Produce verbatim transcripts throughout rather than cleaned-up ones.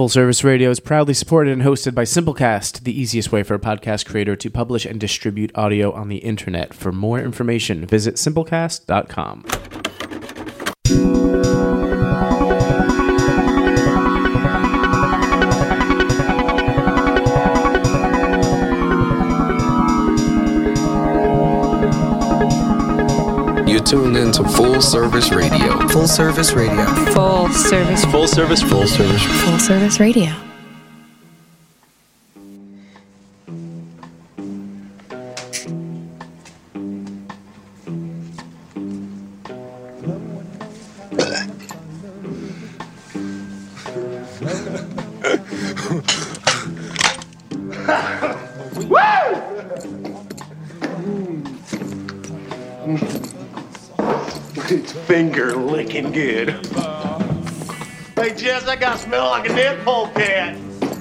Full Service Radio is proudly supported and hosted by Simplecast, the easiest way for a podcast creator to publish and distribute audio on the internet. For more information, visit simplecast dot com. You tuned into Full Service Radio. Full Service Radio. Full Service. Full Service. Full Service. Full Service Radio. Finger licking good. Hey, Jess, I got smell like a dead polecat.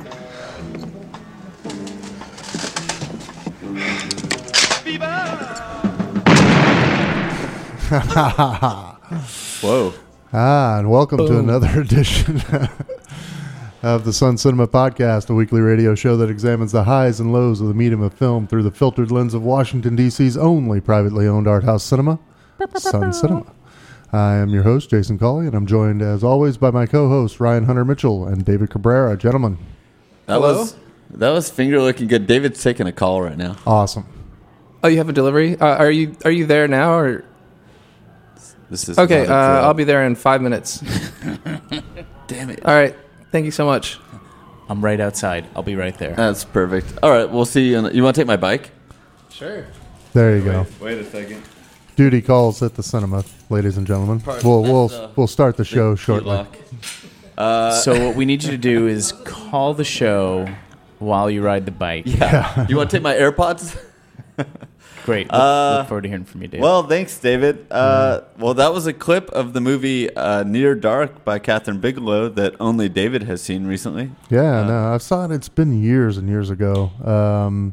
Whoa. Ah, and welcome Boom. to another edition of the Sun Cinema Podcast, a weekly radio show that examines the highs and lows of the medium of film through the filtered lens of Washington, D C's only privately owned art house cinema, Sun Cinema. I am your host, Jason Cawley, and I'm joined, as always, by my co-hosts, Ryan Hunter Mitchell and David Cabrera. Gentlemen. That Hello? was that was finger looking good. David's taking a call right now. Awesome. Oh, you have a delivery? Uh, are you are you there now? Or This is okay, not uh, a drill. I'll be there in five minutes. Damn it. All right, thank you so much. I'm right outside. I'll be right there. That's perfect. All right, we'll see you. In, you want to take my bike? Sure. There you go. Wait a second. Duty calls at the cinema, ladies and gentlemen. Pardon, We'll that's, we'll uh, we'll start the show shortly. Lock. Uh, So what we need you to do is call the show while you ride the bike. yeah. You want to take my AirPods? Great. Look, Uh, look forward to hearing from you, David. Well, thanks, David. Uh, well, that was a clip of the movie uh, Near Dark by Catherine Bigelow that only David has seen recently. Yeah, Uh, no, I saw it. It's been years and years ago. Um,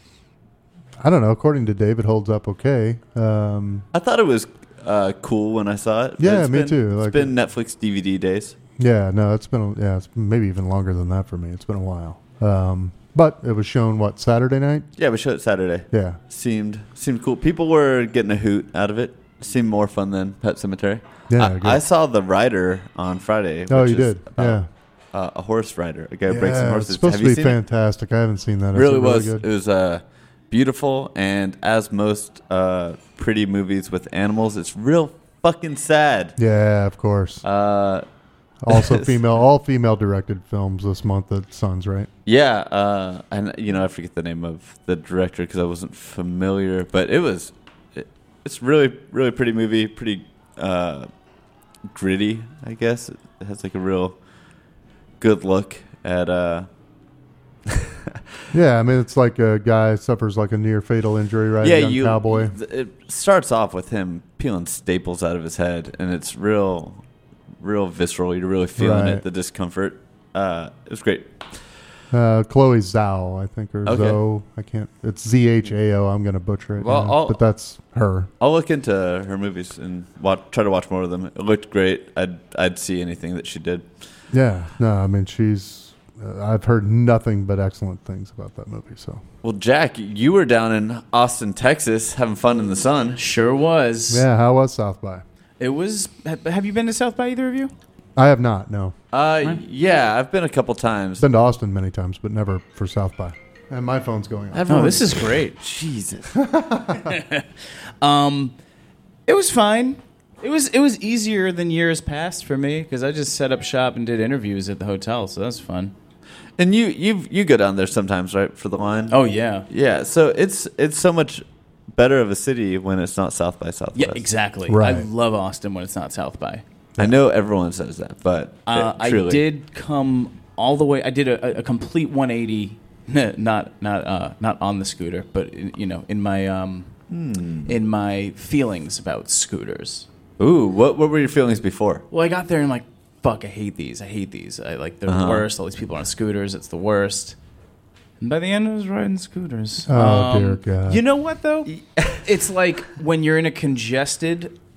I don't know. According to David, holds up okay. Um, I thought it was uh, cool when I saw it. but Yeah, it's me been- too. It's Like- been Netflix D V D days. yeah, no, it's been a- yeah, it's maybe even longer than that for me. It's been a while. Um, but it was shown what Saturday night. Yeah, we showed it Saturday. Yeah, Seemed seemed cool. People were getting a hoot out of it. Seemed more fun than Pet Cemetery. Yeah, I, good. I saw The Rider on Friday. Oh, which you is did? about, Yeah. Uh, a horse rider. A guy who yeah, breaks some it's horses. supposed Have to you be seen it? fantastic. I haven't seen that. Is Really it was. Good? It was uh, beautiful, and as most uh, pretty movies with animals, it's real fucking sad. Yeah, of course. Uh, Also, female, all female directed films this month at Suns, right? yeah, uh, and you know I forget the name of the director because I wasn't familiar, but it was. It, it's really, really pretty movie. Pretty uh, gritty, I guess. It has like a real good look at. Uh, Yeah, I mean, it's like a guy suffers like a near fatal injury, right? yeah, A young you. cowboy. th- It starts off with him peeling staples out of his head, and it's real, real visceral. You're really feeling Right. it, the discomfort. Uh, it was great. Uh, Chloe Zhao, I think, or Okay. Zoe. I can't. It's Z H A O. I'm going to butcher it. Well, now, I'll- but that's her. I'll look into her movies and watch, try to watch more of them. It looked great. I'd I'd see anything that she did. Yeah. No, I mean, she's. Uh, I've heard nothing but excellent things about that movie. So. Well, Jack, you were down in Austin, Texas, having fun in the sun. Sure was. Yeah. How was South by? It was. ha- Have you been to South by, either of you? I have not. No. Uh, yeah, I've been a couple times. Been to Austin many times, but never for South by. And my phone's going off. No, this is great. Jesus. Um, it was fine. It was it was easier than years past for me because I just set up shop and did interviews at the hotel, so that's fun. And you you you go down there sometimes, right, for the line? Oh yeah, yeah. So it's it's so much better of a city when it's not South by Southwest. yeah, exactly. Right. I love Austin when it's not South by. I know everyone says that, but Uh, it, I truly. did come all the way. I did a, a complete one eighty, not not uh, not on the scooter, but in, you know, in my um, in my feelings about scooters. Ooh, what what were your feelings before? Well, I got there and I'm like, fuck, I hate these. I hate these. I like they're Uh-huh. the worst. All these people on scooters, it's the worst. And by the end, I was riding scooters. Oh, dear God. You know what though? It's like when you're in a congested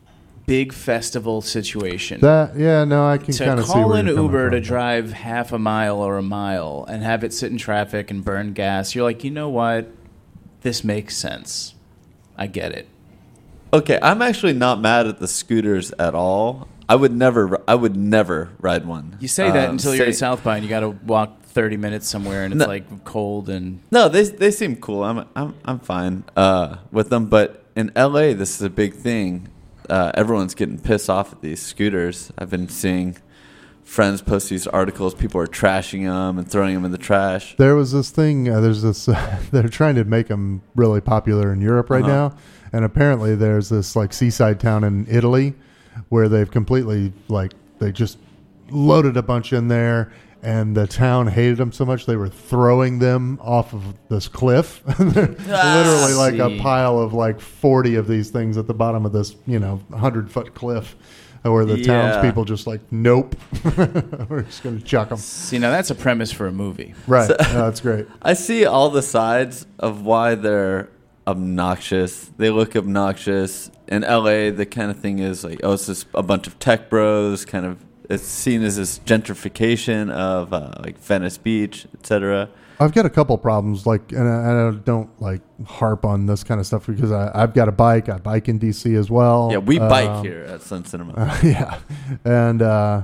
big festival situation. That yeah, no, I can to kind of see call where an you're coming Uber from. to drive half a mile or a mile and have it sit in traffic and burn gas, you're like, you know what? This makes sense. I get it. Okay, I'm actually not mad at the scooters at all. I would never, I would never ride one. You say that Um, until you're say- at South by and you got to walk thirty minutes somewhere and it's No. like cold and No, they they seem cool. I'm I'm I'm fine uh, with them. But in L A, this is a big thing. Uh, everyone's getting pissed off at these scooters. I've been seeing friends post these articles. People are trashing them and throwing them in the trash. There was this thing. Uh, there's this. Uh, they're trying to make them really popular in Europe right Uh-huh. now, and apparently there's this like seaside town in Italy where they've completely like they just loaded a bunch in there, and the town hated them so much they were throwing them off of this cliff. Literally like a see. pile of like forty of these things at the bottom of this you know hundred foot cliff. Where the Yeah. townspeople just like, nope, we're just going to chuck them. see, now that's a premise for a movie. Right, So- no, that's great. I see all the sides of why they're obnoxious. They look obnoxious. In L A, the kind of thing is like, oh, it's just a bunch of tech bros. Kind of, it's seen as this gentrification of uh, like Venice Beach, et cetera. I've got a couple problems, like, and I, and I don't like harp on this kind of stuff because I, I've got a bike. I bike in D C as well. Yeah, we bike Um, here at Sun Cinema. Uh, yeah, and uh,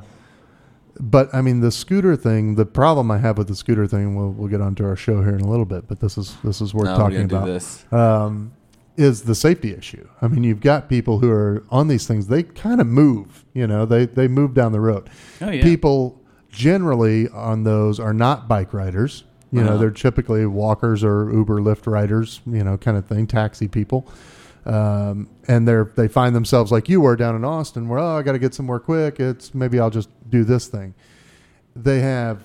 but I mean the scooter thing. The problem I have with the scooter thing, we'll we'll get onto our show here in a little bit. But this is this is worth No, we're talking gonna do about. this. Um, is the safety issue. I mean, you've got people who are on these things. They kind of move. You know, they they move down the road. Oh, yeah. People generally on those are not bike riders. You know, Uh-huh. they're typically walkers or Uber, Lyft riders, you know, kind of thing, taxi people. Um, and they're, they find themselves like you were down in Austin where, oh, I got to get somewhere quick. It's maybe I'll just do this thing. They have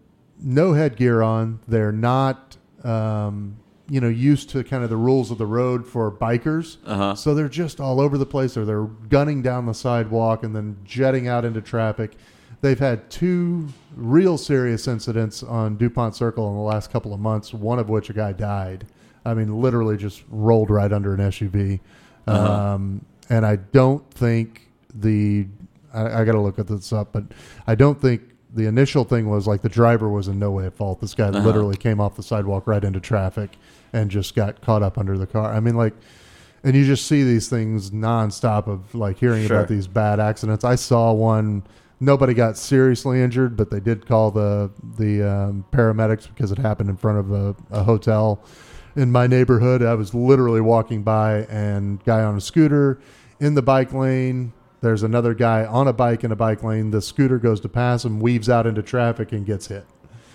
no headgear on. They're not, um, you know, used to kind of the rules of the road for bikers. Uh-huh. So they're just all over the place, or they're gunning down the sidewalk and then jetting out into traffic. They've had two real serious incidents on DuPont Circle in the last couple of months, one of which a guy died. I mean, literally just rolled right under an S U V. Uh-huh. Um, and I don't think the, I, I got to look at this up, but I don't think the initial thing was like the driver was in no way at fault. This guy Uh-huh. literally came off the sidewalk right into traffic and just got caught up under the car. I mean, like, and you just see these things nonstop of like hearing Sure. about these bad accidents. I saw one. Nobody got seriously injured, but they did call the the um, paramedics because it happened in front of a, a hotel in my neighborhood. I was literally walking by, and guy on a scooter in the bike lane. There's another guy on a bike in a bike lane. The scooter goes to pass him, weaves out into traffic, and gets hit.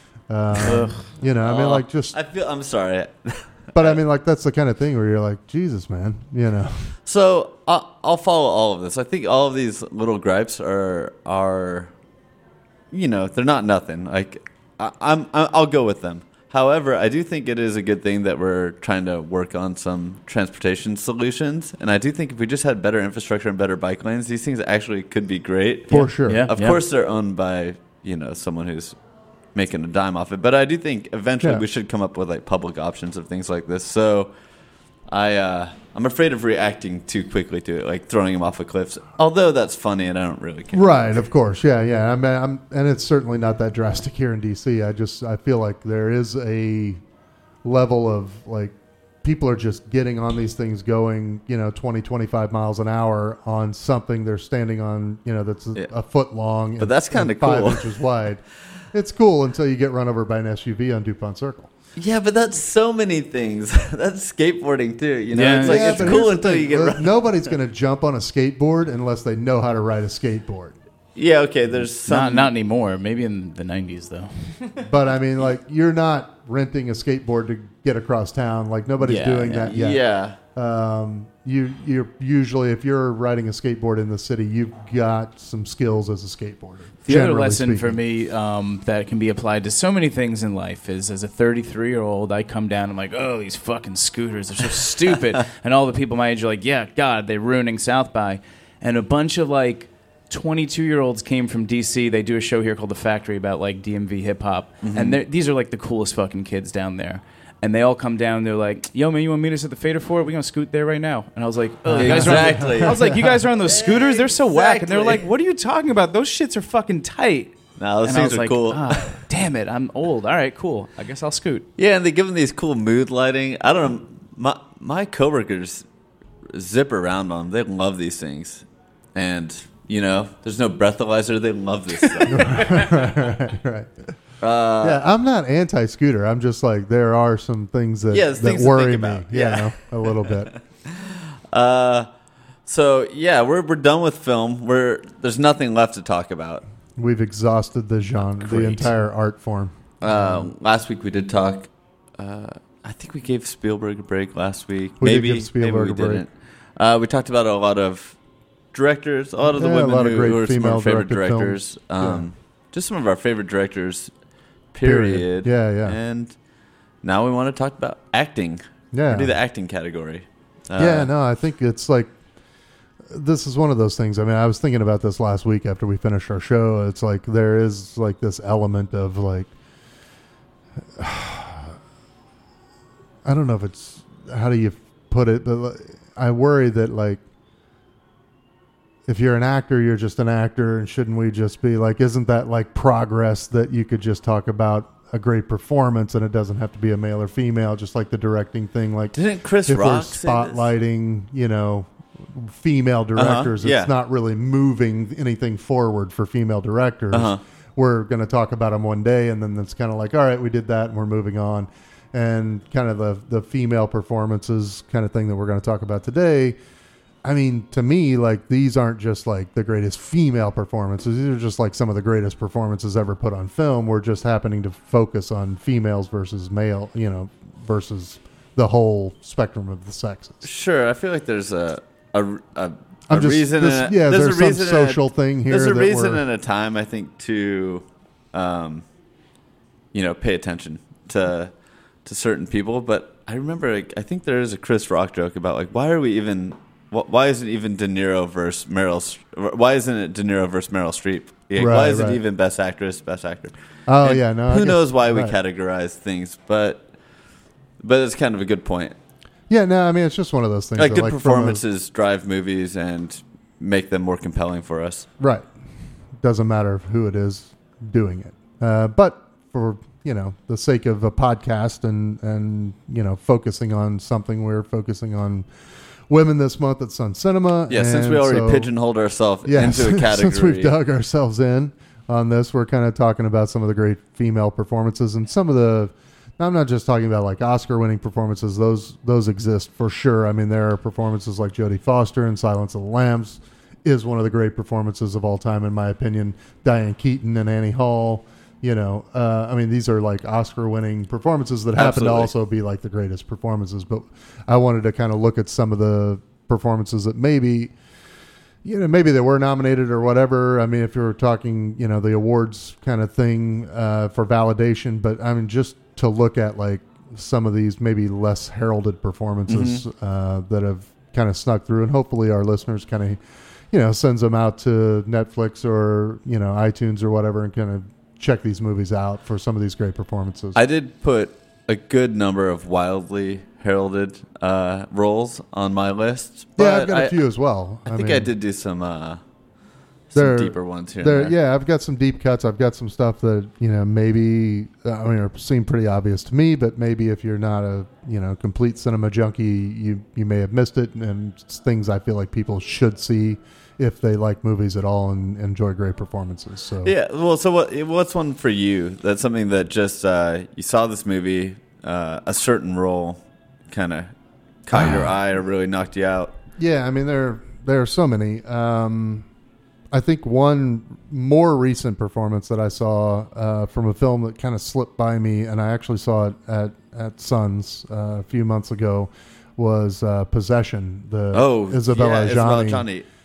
Um, you know, I mean, Oh, like just, I feel. I'm sorry. but I mean, like that's the kind of thing where you're like, Jesus, man, you know. So I'll, I'll follow all of this. I think all of these little gripes are are, you know, they're not nothing. Like I, I'm, I'll go with them. However, I do think it is a good thing that we're trying to work on some transportation solutions, and I do think if we just had better infrastructure and better bike lanes, these things actually could be great. For sure. Yeah. Of course, they're owned by you know someone who's making a dime off it, but I do think eventually Yeah. we should come up with like public options of things like this. So. I uh, I'm afraid of reacting too quickly to it, like throwing him off of cliffs. Although that's funny, and I don't really care. Right, of course, yeah, yeah. I mean, I'm, and it's certainly not that drastic here in D C. I just I feel like there is a level of like people are just getting on these things going, you know, twenty, twenty-five miles an hour on something they're standing on, you know, that's a, Yeah. a foot long, But and- that's kinda and five cool. inches wide. It's cool until you get run over by an S U V on DuPont Circle. Yeah, but that's so many things. That's skateboarding too. You know, Yeah. it's like Yeah, it's but cool here's the until thing. you get. Well, Run- Nobody's going to jump on a skateboard unless they know how to ride a skateboard. yeah, okay. There's some. Not not anymore. Maybe in the nineties though. But I mean, like, you're not renting a skateboard to get across town. Like, nobody's Yeah, doing yeah. that yet. Yeah. Um, you you're usually, if you're riding a skateboard in the city, you've got some skills as a skateboarder. The other generally lesson for speaking. me um, that can be applied to so many things in life is, as a thirty-three-year-old, I come down and I'm like, oh, these fucking scooters, they're so stupid. And all the people my age are like, yeah, God, they're ruining South by. And a bunch of, like, twenty-two-year-olds came from D C. They do a show here called The Factory about, like, D M V hip-hop. Mm-hmm. And they're- these are, like, the coolest fucking kids down there. And they all come down. They're like, "Yo, man, you want to meet us at the Fader Fort? We're gonna scoot there right now." And I was like, "Oh, you guys are on the-" Exactly. I was like, "You guys are on those scooters? They're so whack." And they're Exactly. like, "What are you talking about? Those shits are fucking tight." No, those And I things was are like, cool. "Ah, damn it, I'm old. All right, cool. I guess I'll scoot." Yeah, and they give them these cool mood lighting. I don't know. My my coworkers zip around on them. They love these things, and you know, there's no breathalyzer. They love this stuff. right, right. Uh, yeah, I'm not anti-scooter. I'm just like there are some things that, Yeah, there's that things to worry think me. about. You Yeah. know, a little bit. Uh, so yeah, we're we're done with film. We're there's nothing left to talk about. We've exhausted the genre, the Great. entire art form. Uh, last week we did talk. Uh, I think we gave Spielberg a break last week. We did maybe give Spielberg maybe we a break. didn't. Uh, we talked about a lot of directors, a lot of the Yeah, a women lot of who, great who are some of our favorite female-directed directors. films. Um, Just some of our favorite directors. Period. Period. Yeah, yeah. And now we want to talk about acting. Yeah. We'll do the acting category. Uh, yeah, no, I think it's like this is one of those things. I mean, I was thinking about this last week after we finished our show. It's like there is like this element of like I don't know if it's how do you put it, but like, I worry that like if you're an actor, you're just an actor, and shouldn't we just be like, isn't that like progress that you could just talk about a great performance and it doesn't have to be a male or female, just like the directing thing. Like, Didn't Chris if we're Rock say this? spotlighting, you know, female directors, yeah. it's not really moving anything forward for female directors. Uh-huh. We're going to talk about them one day, and then it's kind of like, all right, we did that, and we're moving on. And kind of the the female performances kind of thing that we're going to talk about today. I mean, to me, like, these aren't just like the greatest female performances. These are just like some of the greatest performances ever put on film. We're just happening to focus on females versus male, you know, versus the whole spectrum of the sexes. Sure, I feel like there's a a, a, a I'm just- reason. this- and a, yeah, there's there's a some reason and a- social thing here There's a that reason we're- and a time, I think, to, um, you know, pay attention to to certain people. But I remember, like, I think there is a Chris Rock joke about like, why are we even? Why isn't even De Niro versus Meryl? Why isn't it De Niro versus Meryl Streep? Like, Right, why is right. it even Best Actress, Best Actor? Oh, And yeah, no, I Who guess- knows why we right. categorize things? But but it's kind of a good point. Yeah, no, I mean, it's just one of those things. Like that, good like, from a- performances drive movies and make them more compelling for us. Right. Doesn't matter who it is doing it. Uh, but for, you know, the sake of a podcast and, and, you know, focusing on something, we're focusing on women this month at Sun Cinema. Yeah, since we and already so- pigeonholed ourselves yeah, into a category. Since we've dug ourselves in on this, we're kind of talking about some of the great female performances and some of the. I'm not just talking about like Oscar-winning performances; those those exist for sure. I mean, there are performances like Jodie Foster in *Silence of the Lambs* is one of the great performances of all time, in my opinion. Diane Keaton and Annie Hall. You know, uh, I mean, these are like Oscar-winning performances that happen Absolutely. to also be like the greatest performances. But I wanted to kind of look at some of the performances that maybe. You know, maybe they were nominated or whatever. I mean, if you're talking, you know, the awards kind of thing uh, for validation, but I mean, just to look at like some of these maybe less heralded performances Mm-hmm. uh, that have kind of snuck through, and hopefully our listeners kind of, you know, sends them out to Netflix or, you know, iTunes or whatever and kind of check these movies out for some of these great performances. I did put a good number of wildly heralded uh, roles on my list. But yeah, I've got a I- few as well. I think mean, I did do some uh, They're- some deeper ones here. There, and there. yeah, I've got some deep cuts. I've got some stuff that, you know, maybe uh, I mean, it seem pretty obvious to me, but maybe if you're not a, you know, complete cinema junkie, you you may have missed it, and it's things I feel like people should see if they like movies at all and enjoy great performances. So Yeah. Well, so what? What's one for you? That's something that just uh, you saw this movie, uh, a certain role, kind of caught your eye or really knocked you out. Yeah, I mean there there are so many. Um, I think one more recent performance that I saw uh, from a film that kind of slipped by me, and I actually saw it at at Sun's uh, a few months ago, was uh, Possession. The Oh, Isabella yeah, Isabella Gianni. Gianni.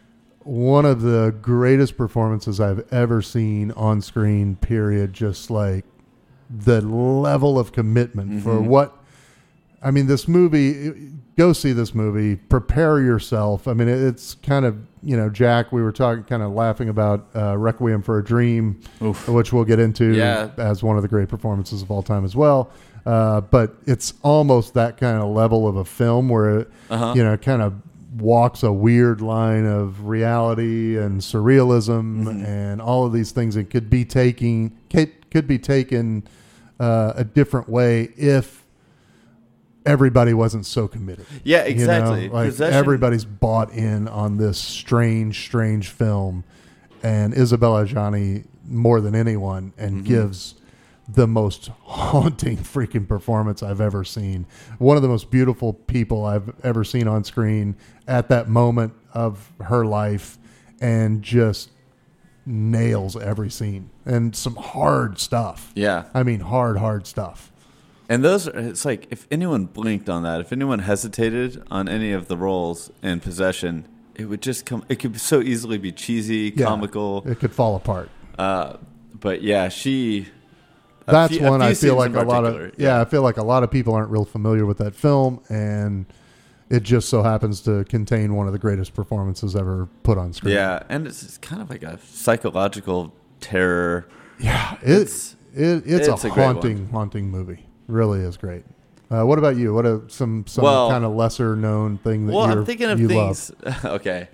One of the greatest performances I've ever seen on screen. Period. Just like the level of commitment for Mm-hmm. what. I mean, this movie, go see this movie, prepare yourself. I mean, it, it's kind of, you know, Jack, we were talking, kind of laughing about uh, Requiem for a Dream, Oof. which we'll get into Yeah. as one of the great performances of all time as well. Uh, but it's almost that kind of level of a film where it, Uh-huh. you know, kind of walks a weird line of reality and surrealism Mm-hmm. and all of these things. It could be taking, could, could be taken uh, a different way if everybody wasn't so committed. Yeah, exactly. You know? Like Possession- everybody's bought in on this strange, strange film, and Isabella Adjani more than anyone, and Mm-hmm. gives the most haunting freaking performance I've ever seen. One of the most beautiful people I've ever seen on screen at that moment of her life, and just nails every scene, and some hard stuff. Yeah. I mean, hard, hard stuff. And those, are, it's like if anyone blinked on that, if anyone hesitated on any of the roles in Possession, it would just come. It could so easily be cheesy, Yeah, comical. It could fall apart. Uh, but yeah, she. a That's few- a one few I feel scenes like in a lot of particular, yeah, I feel like a lot of people aren't real familiar with that film, and it just so happens to contain one of the greatest performances ever put on screen. Yeah, and it's, it's kind of like a psychological terror. yeah, it's it, it's, it's a, a great haunting, haunting movie. Really is great. Uh, what about you? What are some some Well- kind of lesser known thing that Well, you're, I'm thinking of you things. Okay.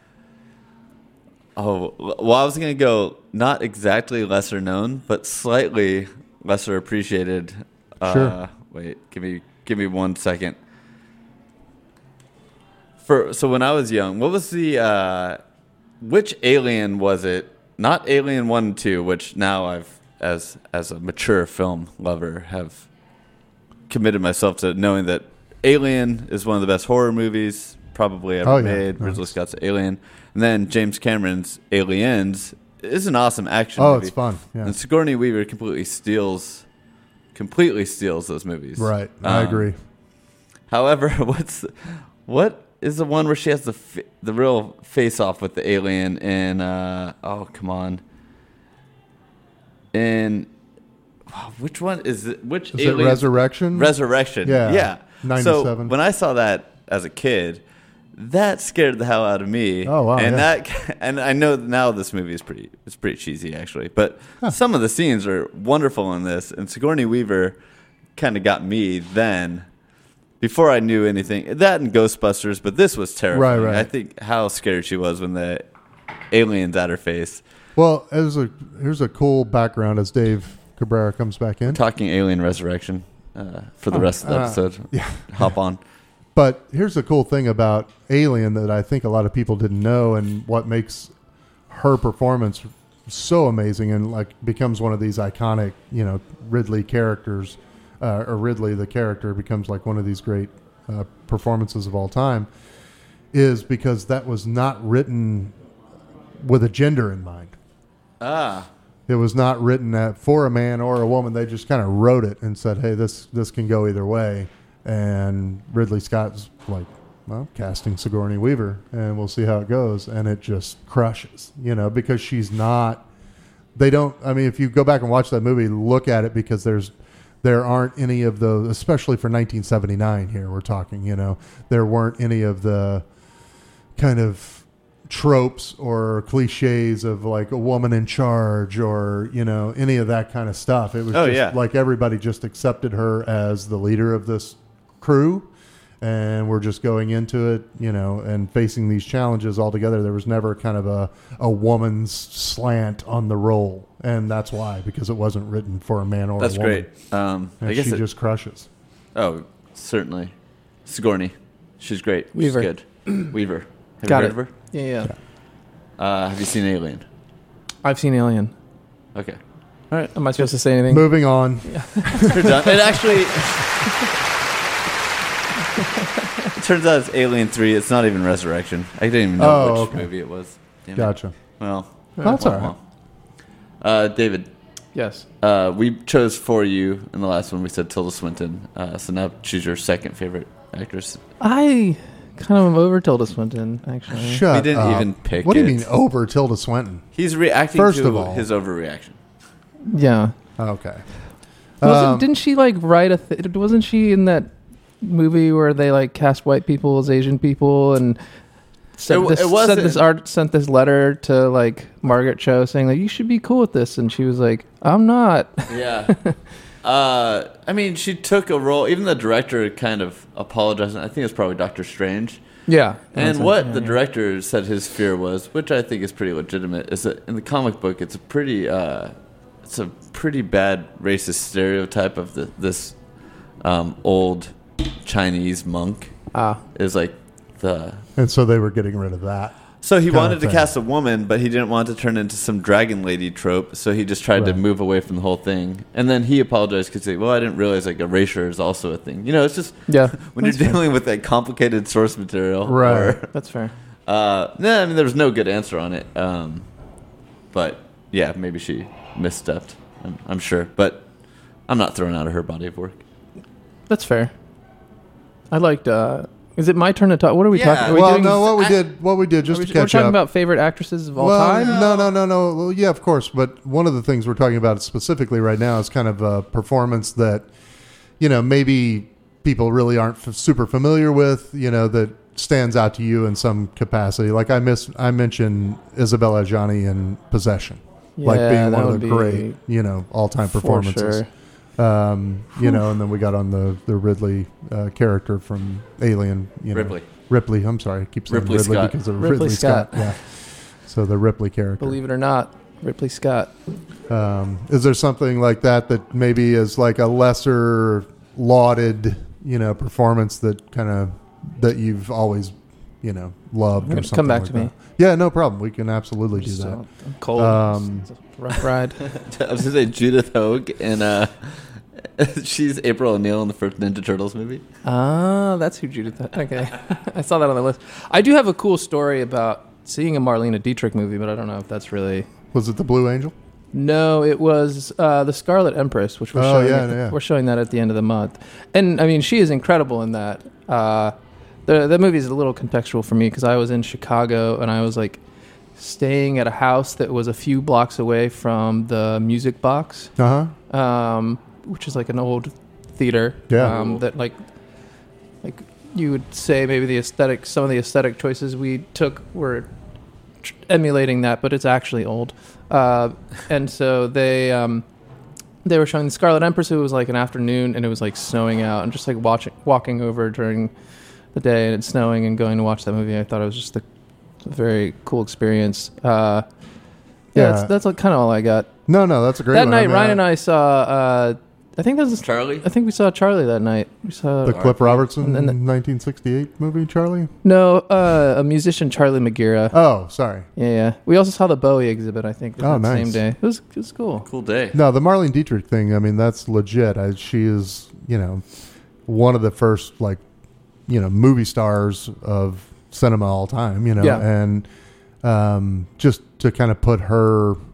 Oh, well, I was going to go not exactly lesser known, but slightly lesser appreciated. Uh, Sure. Wait, give me give me one second. For so when I was young, what was the uh, which Alien was it? Not Alien one and two, which now I've as as a mature film lover have committed myself to knowing that Alien is one of the best horror movies probably ever Oh, yeah. made. Nice. Ridley Scott's Alien, and then James Cameron's Aliens is an awesome action Oh, movie. it's fun. Yeah. And Sigourney Weaver completely steals, completely steals those movies. Right. I Um, agree. However, what's the, what is the one where she has the f- the real face off with the alien in? Uh, oh, come on. In wow, which one is it? Which Is it alien? Resurrection? Resurrection. Yeah, Yeah. ninety-seven. So when I saw that as a kid, that scared the hell out of me. Oh, wow, And yeah. that and I know now this movie is pretty it's pretty cheesy actually, but some of the scenes are wonderful in this, and Sigourney Weaver kind of got me then before I knew anything. That and Ghostbusters, but this was terrifying. Right, right. I think how scared she was when the aliens at her face. Well, as a here's a cool background as Dave Cabrera comes back in. Talking Alien Resurrection uh, for the rest of the uh, episode. yeah. Hop on. But here's the cool thing about Alien that I think a lot of people didn't know, and what makes her performance so amazing and like becomes one of these iconic, you know, Ridley characters, uh, or Ridley the character becomes like one of these great uh, performances of all time, is because that was not written with a gender in mind. Ah. It was not written at, for a man or a woman. They just kind of wrote it and said, "Hey, this this can go either way." And Ridley Scott's like, "Well, casting Sigourney Weaver, and we'll see how it goes." And it just crushes, you know, because she's not. They don't. I mean, if you go back and watch that movie, look at it, because there's there aren't any of those, especially for nineteen seventy-nine. Here we're talking, you know, there weren't any of the kind of tropes or cliches of like a woman in charge or, you know, any of that kind of stuff. It was Oh, just yeah. like everybody just accepted her as the leader of this crew, and we're just going into it, you know, and facing these challenges all together. There was never kind of a, a woman's slant on the role, and that's why, because it wasn't written for a man or That's a woman. great. Um, And I guess she it, just crushes. oh, certainly. Sigourney. She's great. Weaver. She's good. Weaver. Have Got you it. heard of her? Yeah, yeah. Uh, have you seen Alien? I've seen Alien. Okay. All right. Am I supposed to say anything? Moving on. You're done. It actually... it turns out it's Alien three. It's not even Resurrection. I didn't even know Oh, which okay. movie it was. Damn it. Gotcha. Well, That's all right. Uh, David, Yes. uh, we chose for you in the last one. We said Tilda Swinton. Uh, so now choose your second favorite actress. I kind of am over Tilda Swinton, actually. Shut We didn't up. even pick What do you it. mean over Tilda Swinton? He's reacting First to of all- his overreaction. Yeah. Okay. Wasn't, Um, didn't she like write a? Th- wasn't she in that movie where they like cast white people as Asian people and sent, It- this, it wasn't- sent this art sent this letter to like Margaret Cho saying like you should be cool with this, and she was like, I'm not. Yeah. uh, I mean, she took a role. Even the director kind of apologized. I think it's probably Doctor Strange. Yeah. And That's what it. the Yeah, yeah. director said his fear was, which I think is pretty legitimate, is that in the comic book, it's a pretty, uh, it's a pretty bad racist stereotype of the, this um, old Chinese monk. Ah. Is like the. And so they were getting rid of that. So he kind wanted of to thing. cast a woman, but he didn't want to turn into some dragon lady trope. So he just tried to Right. move away from the whole thing. And then he apologized because he, well, I didn't realize like erasure is also a thing. You know, it's just Yeah. when you're dealing with that complicated source material, Right. or- That's fair. uh, no, I mean, there was no good answer on it. Um, but yeah, maybe she misstepped. I'm, I'm sure, but I'm not throwing out of her body of work. That's fair. I liked. uh Is it my turn to talk? What are we Yeah, talking? Are we Well, doing, no, what we I- did, what we did, are just we, to we're catch talking up. about favorite actresses of all well, time. no, no, no, no. Well, yeah, of course. But one of the things we're talking about specifically right now is kind of a performance that, you know, maybe people really aren't f- super familiar with. You know, that stands out to you in some capacity. Like I miss, I mentioned Isabella Adjani in Possession, like Yeah, being that one of would the be great, you know, all-time for performances. sure. Um, you know, and then we got on the the Ridley uh, character from Alien. You know, Ripley. Ripley. I'm sorry, I keep saying Ripley Ridley Scott. because of Ripley Ridley, Scott. Scott. Yeah. So the Ripley character. Believe it or not, Ripley Scott. Um, is there something like that that maybe is like a lesser lauded, you know, performance that kind of that you've always, you know, loved or Come something? back like to me. that? Yeah, no problem. We can absolutely do Just, that. uh, I'm cold. Um, It's a rough ride. I was gonna say Judith Hogue, and uh, she's April O'Neil in the first Ninja Turtles movie. Ah, that's who Judith. Okay, I saw that on the list. I do have a cool story about seeing a Marlene Dietrich movie, but I don't know if that's really. Was it the Blue Angel? No, it was uh, the Scarlet Empress, which we're Oh, showing. yeah, at the- yeah. We're showing that at the end of the month, and I mean, she is incredible in that. Uh, the the movie is a little contextual for me because I was in Chicago and I was like staying at a house that was a few blocks away from the Music Box, Uh huh. um, which is like an old theater. Yeah. Um, that like, like you would say maybe the aesthetic, some of the aesthetic choices we took were tr- emulating that, but it's actually old. Uh, and so they um, they were showing the Scarlet Empress. It was like an afternoon, and it was like snowing out, and just like watching, walking over during the day, and it's snowing, and going to watch that movie. I thought it was just a, a very cool experience. Uh, yeah, Yeah. that's, that's like kind of all I got. No, no, that's a great That one. night, I mean, Ryan I- and I saw. Uh, I think that was Charlie? I think we saw Charlie that night. We saw the Cliff Robertson And then- nineteen sixty-eight movie, Charlie. no uh, a musician, Charlie Magira. Oh, sorry. Yeah, yeah. We also saw the Bowie exhibit. I think Oh, that nice. same day. It was it was cool. Cool day. No, the Marlene Dietrich thing, I mean, that's legit. I, she is, you know, one of the first, like, you know, movie stars of cinema all time, you know, Yeah. and um, just to kind of put her uh,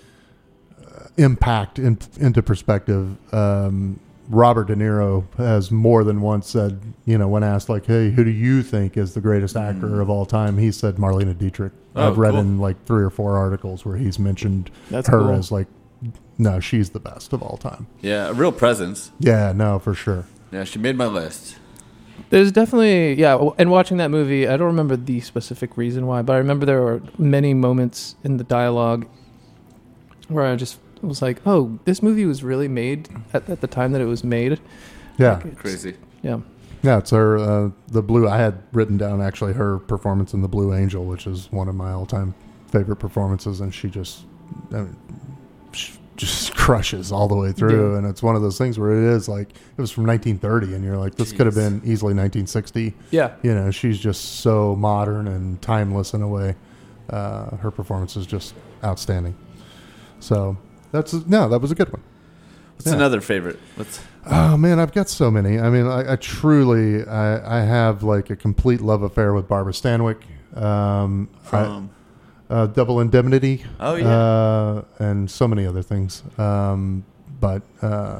impact in, into perspective, um, Robert De Niro has more than once said, you know, when asked, like, hey, who do you think is the greatest actor Mm. of all time? He said Marlene Dietrich. Oh, I've read cool. in like three or four articles where he's mentioned That's her cool. as like, no, she's the best of all time. Yeah, a real presence. Yeah, no, for sure. Yeah, she made my list. There's definitely yeah. w- And watching that movie, I don't remember the specific reason why, but I remember there were many moments in the dialogue where I just was like, oh, this movie was really made at, at the time that it was made. Yeah, Like, it's- Crazy. Yeah. yeah, it's her. Uh, the blue. I had written down actually her performance in The Blue Angel, which is one of my all-time favorite performances, and she just, I mean, she just crushes all the way through. Yeah. And it's one of those things where it is like it was from nineteen thirty, and you're like, this could have Jeez. been easily nineteen sixty. Yeah. You know, she's just so modern and timeless in a way. Uh, her performance is just outstanding. So that's no, that was a good one. What's Yeah. another favorite? What's Oh man, I've got so many. I mean, I, I truly, I, I have like a complete love affair with Barbara Stanwyck. Um, from? I, uh, Double Indemnity. Oh, yeah. uh, and so many other things. Um, but uh,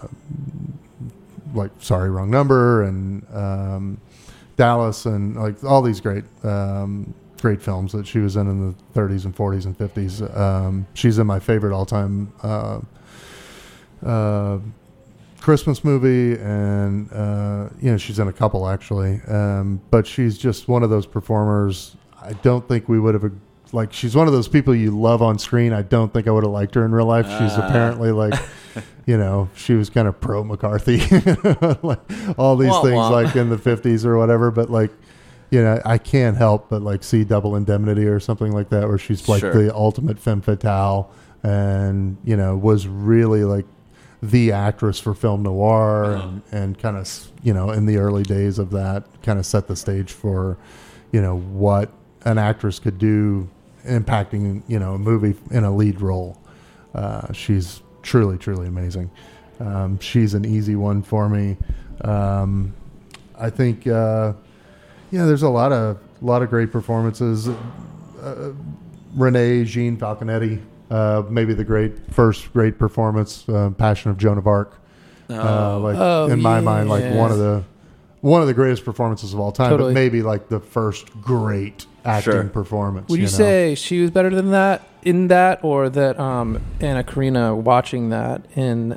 like, sorry, wrong number, and um, Dallas, and like all these great, um, great films that she was in in the thirties and forties and fifties. Um, she's in my favorite all-time. Uh, uh, Christmas movie, and uh, you know, she's in a couple actually. Um, but she's just one of those performers. I don't think we would have like. She's one of those people you love on screen. I don't think I would have liked her in real life. She's Uh. apparently like, you know, she was kind of pro McCarthy, like all these Wah, things wah. like in the fifties or whatever. But like, you know, I can't help but like see Double Indemnity or something like that, where she's like Sure. the ultimate femme fatale, and you know, was really like the actress for film noir, Uh-huh. and, and kind of, you know, in the early days of that, kind of set the stage for, you know, what an actress could do impacting, you know, a movie in a lead role. Uh, she's truly, truly amazing. Um, she's an easy one for me. Um, I think, uh, yeah, there's a lot of, lot of great performances. Uh, Renee Jean Falconetti, Uh, maybe the great first great performance, uh, Passion of Joan of Arc. Uh, like Oh, in my yeah. mind, like one of the one of the greatest performances of all time. Totally. But maybe like the first great acting Sure. performance. Would you, know? say she was better than that in that, or that um, Anna Karina watching that in?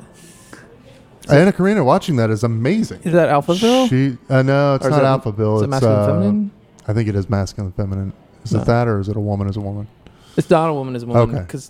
Anna Karina watching that is amazing. Is that Alphaville? She uh, no, it's Or is not that- Alphaville. is it It's masculine, uh, feminine? I think it is masculine, feminine. Is No. it that, or is it a woman as a woman? It's not a woman as a woman Okay. because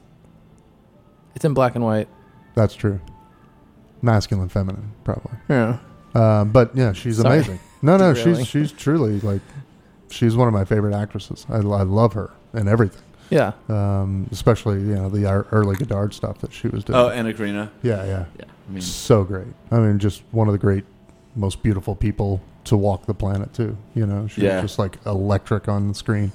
it's in black and white. That's true. Masculine, feminine, probably. Yeah. Uh, but yeah, she's Sorry. amazing. No, no, Derailing. she's she's truly like, she's one of my favorite actresses. I, I love her and everything, Yeah. um, especially you know the ar- early Godard stuff that she was doing. Oh, Anna Karina. yeah, yeah, Yeah, I mean, so great. I mean, just one of the great, most beautiful people to walk the planet too. You know, she's Yeah. just like electric on the screen.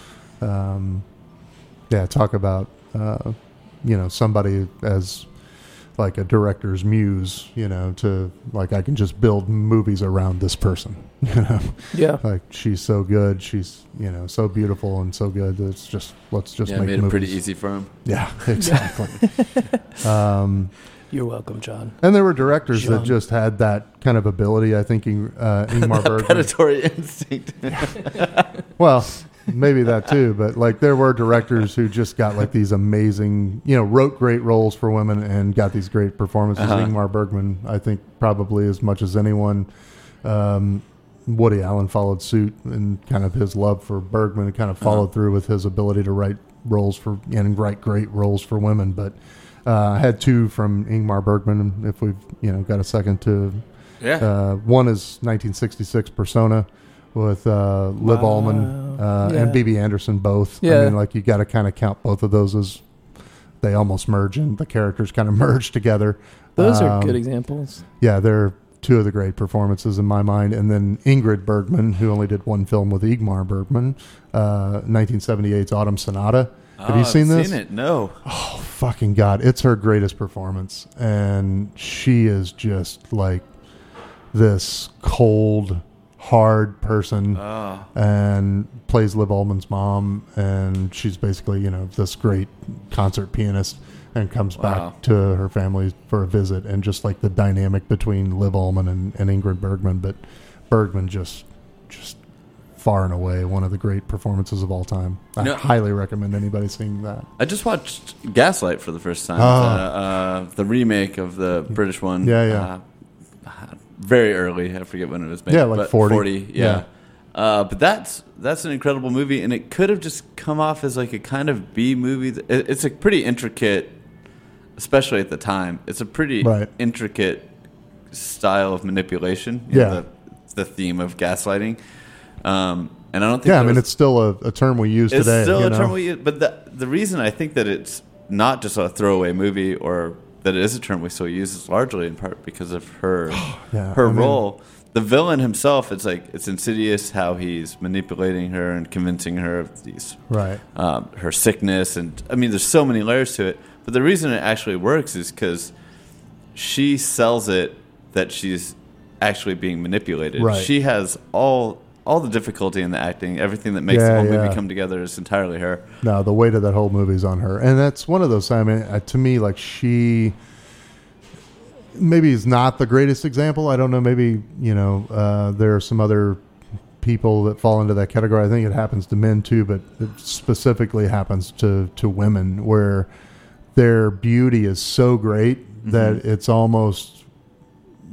Um, yeah, talk about uh, you know somebody as like a director's muse. You know, to like I can just build movies around this person. You know, Yeah. like she's so good. She's you know so beautiful and so good. That it's just let's just yeah, make made movies. it pretty easy for him. Yeah, exactly. um, You're welcome, John. and there were directors John. that just had that kind of ability. I think Ing- uh, Ingmar Bergman. Predatory instinct. Well, maybe that too, but like there were directors who just got like these amazing, you know, wrote great roles for women and got these great performances. Uh-huh. Ingmar Bergman, I think, probably as much as anyone. Um, Woody Allen followed suit, and kind of his love for Bergman kind of followed Uh-huh. through with his ability to write roles for and write great roles for women. But uh, I had two from Ingmar Bergman. If we've you know got a second to, yeah. uh, one is nineteen sixty-six Persona with uh, Liv Wow. Ullmann uh, Yeah. and B B Anderson both. Yeah. I mean, like you got to kind of count both of those as they almost merge, and the characters kind of merge together. Those are Um, good examples. Yeah, they're two of the great performances in my mind. And then Ingrid Bergman, who only did one film with Ingmar Bergman, uh, nineteen seventy-eight's Autumn Sonata. Have Oh, you I've seen this? Seen it? No. Oh, fucking God. It's her greatest performance. And she is just like this cold, hard person Oh. and plays Liv Ullmann's mom. And she's basically, you know, this great concert pianist and comes Wow. back to her family for a visit. And just like the dynamic between Liv Ullmann and, and Ingrid Bergman. But Bergman just, just far and away one of the great performances of all time. I You know- highly recommend anybody seeing that. I just watched Gaslight for the first time. Oh. Uh, uh, the remake of the British one. Yeah, yeah. Uh, very early. I forget when it was made. Yeah, like but forty. yeah. Yeah. Uh, but that's that's an incredible movie, and it could have just come off as like a kind of B movie. It, it's a pretty intricate, especially at the time. It's a pretty Right. intricate style of manipulation. you Yeah. know, the, the theme of gaslighting. Um, and I don't think. Yeah, I there mean, was- it's still a, a term we use it's today. still you a know? term we use, but the the reason I think that it's not just a throwaway movie, or that it is a term we still use, is largely in part because of her Yeah, her I mean- role. The villain himself, it's like it's insidious how he's manipulating her and convincing her of these Right. um, her sickness, and I mean, there's so many layers to it. But the reason it actually works is because she sells it that she's actually being manipulated. Right. She has all all the difficulty in the acting, everything that makes Yeah, the whole yeah. movie come together is entirely her. No, the weight of that whole movie's on her, and that's one of those. I mean, uh, to me, like she maybe is not the greatest example. I don't know. Maybe you know uh, there are some other people that fall into that category. I think it happens to men too, but it specifically happens to to women where their beauty is so great that it's almost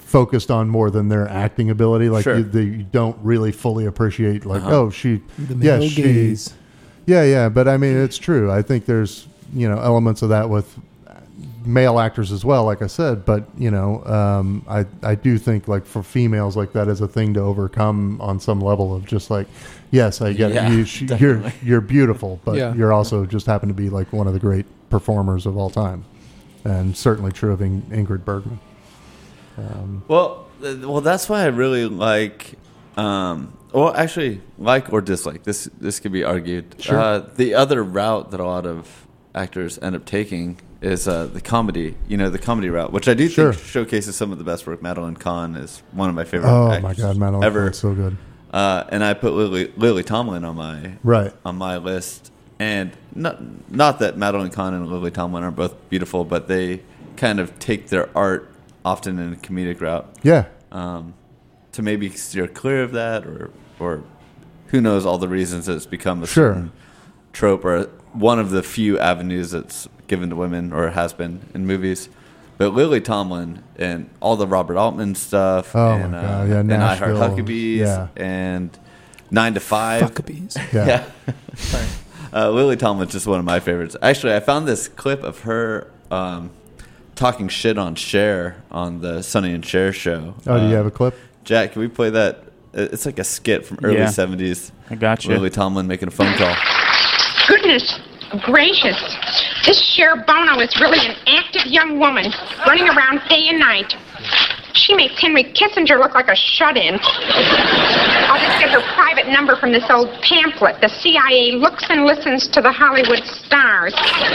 focused on more than their acting ability. Like Sure. you, they, you don't really fully appreciate. Like, Uh-huh. oh, she, The yeah, male she, gaze. yeah, yeah. But I mean, it's true. I think there's you know elements of that with male actors as well. Like I said, but you know, um, I I do think like for females, like that is a thing to overcome on some level of just like, yes, I get Yeah, it. You, she, you're definitely. you're beautiful, but Yeah. you're also just happen to be like one of the great performers of all time, and certainly true of In- Ingrid Bergman. Um, Well, th- well, that's why I really like. Um, well, actually, like or dislike. This this could be argued. Sure. Uh, the other route that a lot of actors end up taking is uh, the comedy. You know, the comedy route, which I do Sure. think showcases some of the best work. Madeline Kahn is one of my favorite. oh actors my God, Madeline ever. Kahn's so good. Uh, and I put Lily, Lily Tomlin on my Right. on my list. And not not that Madeline Kahn and Lily Tomlin are both beautiful, but they kind of take their art often in a comedic route. Yeah. Um, to maybe steer clear of that, or or who knows all the reasons that it's become a Sure. certain trope, or one of the few avenues that's given to women, or has been in movies. But Lily Tomlin and all the Robert Altman stuff, Oh, and, my God. uh, Yeah, and I Heart Nashville. Huckabees, Yeah. and Nine to Five. Fuckabees. Yeah. Yeah. uh, Lily Tomlin's just one of my favorites. Actually, I found this clip of her um, talking shit on Cher on the Sonny and Cher show. Oh, do you Uh, have a clip? Jack, can we play that? It's like a skit from early Yeah. seventies. I got you. Lily Tomlin making a phone call. Goodness gracious. This Cher Bono is really an active young woman, running around day and night. She makes Henry Kissinger look like a shut-in. I'll just get her private number from this old pamphlet. The C I A looks and listens to the Hollywood stars.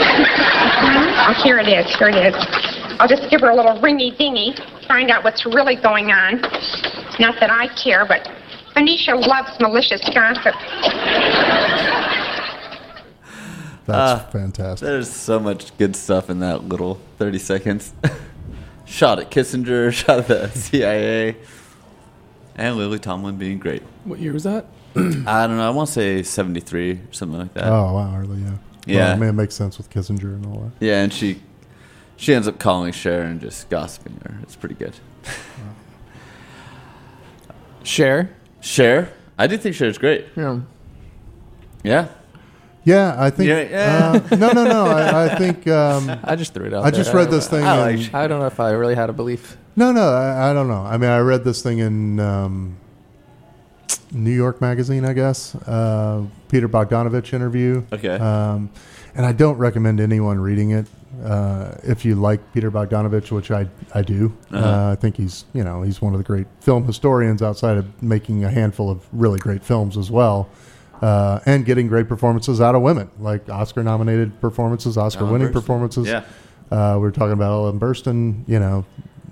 Oh, here it is, here it is. I'll just give her a little ringy-dingy, find out what's really going on. Not that I care, but Venetia loves malicious gossip. That's Uh, fantastic. There's so much good stuff in that little thirty seconds. Shot at Kissinger, shot at the C I A, and Lily Tomlin being great. What year was that? I don't know. I want to say seventy-three or something like that. Oh wow, early, yeah. Yeah. Well, I mean, it makes sense with Kissinger and all that. Yeah, and she she ends up calling Cher and just gossiping her. It's pretty good. Cher. Cher, I do think Cher's great. Yeah. Yeah. Yeah, I think. Yeah, yeah. Uh, no, no, no. I, I think. Um, I just threw it out I there. just read don't this know. thing. I in- like- I don't know if I really had a belief. no, no, I, I don't know. I mean, I read this thing in um, New York Magazine, I guess. Uh, Peter Bogdanovich interview. Okay. Um, and I don't recommend anyone reading it uh, if you like Peter Bogdanovich, which I I do. uh Uh-huh. I think he's you know he's one of the great film historians outside of making a handful of really great films as well. Uh, and getting great performances out of women, like Oscar-nominated performances, Oscar-winning Burstyn. performances. Yeah. Uh, we were talking about Ellen Burstyn. You know,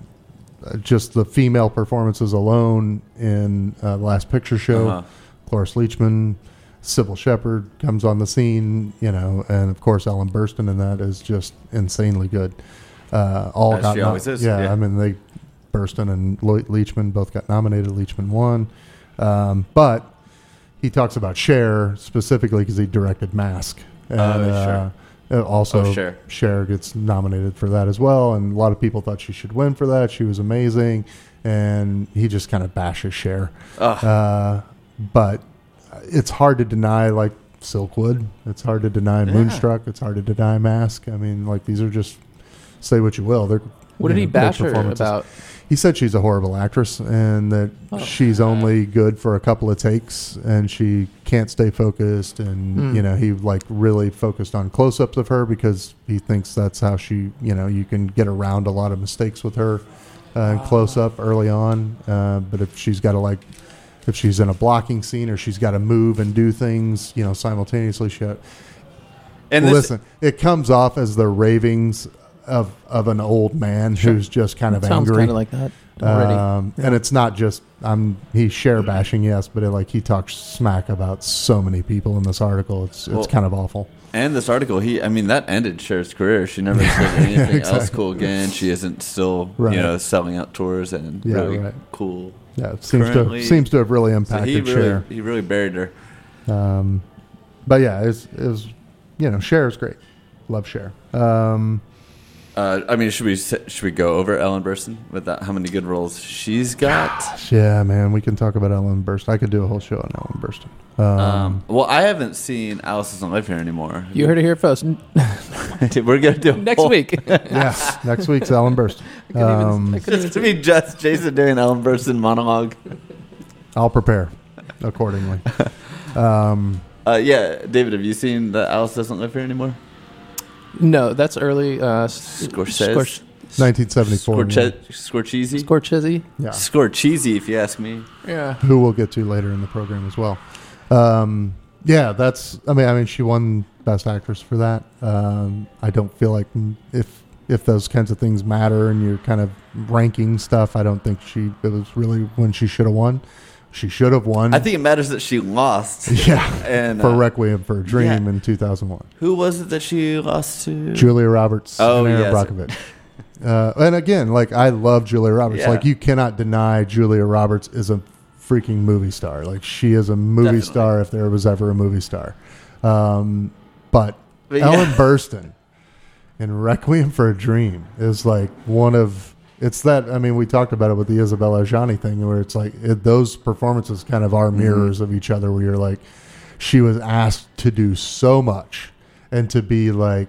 uh, just the female performances alone in uh, the Last Picture Show. Uh-huh. Cloris Leachman, Sybil Shepherd comes on the scene. You know, and of course Ellen Burstyn in that is just insanely good. Uh, all As got she no- always is, Yeah, yeah. I mean they Burstyn and Lo- Leachman both got nominated. Leachman won, um, but he talks about Cher specifically because he directed Mask. And, Oh, sure. uh, also, Oh, Cher. Cher gets nominated for that as well, and a lot of people thought she should win for that. She was amazing, and he just kind of bashes Cher. Ugh. Uh, but it's hard to deny, like Silkwood. It's hard to deny Moonstruck. It's hard to deny Mask. I mean, like these are just say what you will. They're What you did he know, great bash her performances. about? He said she's a horrible actress and that Oh. she's only good for a couple of takes and she can't stay focused. And, Mm. you know, he like really focused on close ups of her because he thinks that's how she, you know, you can get around a lot of mistakes with her uh, in close up early on. Uh, but if she's got to like, if she's in a blocking scene or she's got to move and do things, you know, simultaneously, she. And this- Listen, it comes off as the ravings of of an old man who's just kind of It sounds angry. kind of like that already. Um, And it's not just I'm he's share bashing, yes, but it, like he talks smack about so many people in this article. It's it's Well, kind of awful. And this article, he, I mean, that ended Cher's career. She never said anything else exactly. cool again. She isn't still, Right. you know, selling out tours and Yeah, really right. cool. Yeah, it seems Currently- to seems to have really So impacted he really, Cher. he really buried her. Um, but yeah, it's it was you know Cher is great. Love Cher. Um, Uh, I mean, should we should we go over Ellen Burstyn with that? How many good roles she's got? Yeah, man, we can talk about Ellen Burstyn. I could do a whole show on Ellen Burstyn. Um, Um, well, I haven't seen Alice Doesn't Live Here anymore. You heard it here first. We're gonna do a Next whole- week. yeah, next week's Ellen Burstyn. Um, Just to be just Jason doing Ellen Burstyn monologue. I'll prepare accordingly. Um, Uh, yeah, David, have you seen the Alice Doesn't Live Here anymore? No, that's early. Uh, Scorsese? Scor- nineteen seventy-four. Scorche- Scorchese? Scorsese. Yeah. Scorchese, if you ask me. Yeah. Who we'll get to later in the program as well. Um, yeah, that's. I mean, I mean, she won Best Actress for that. Um, I don't feel like if if those kinds of things matter and you're kind of ranking stuff, I don't think she. It was really when she should have won. She should have won. I think it matters that she lost. Yeah, and for uh, Requiem for a Dream yeah. in two thousand one. Who was it that she lost to? Julia Roberts Oh, and Aaron yes. Brockovich. Uh, and again, like I love Julia Roberts. Yeah. Like you cannot deny Julia Roberts is a freaking movie star. Like she is a movie Definitely. star if there was ever a movie star. Um, but, But yeah. Ellen Burstyn in Requiem for a Dream is like one of it's that. I mean, we talked about it with the Isabella Adjani thing, where it's like it, those performances kind of are mirrors Mm-hmm. of each other. Where you're like, she was asked to do so much and to be like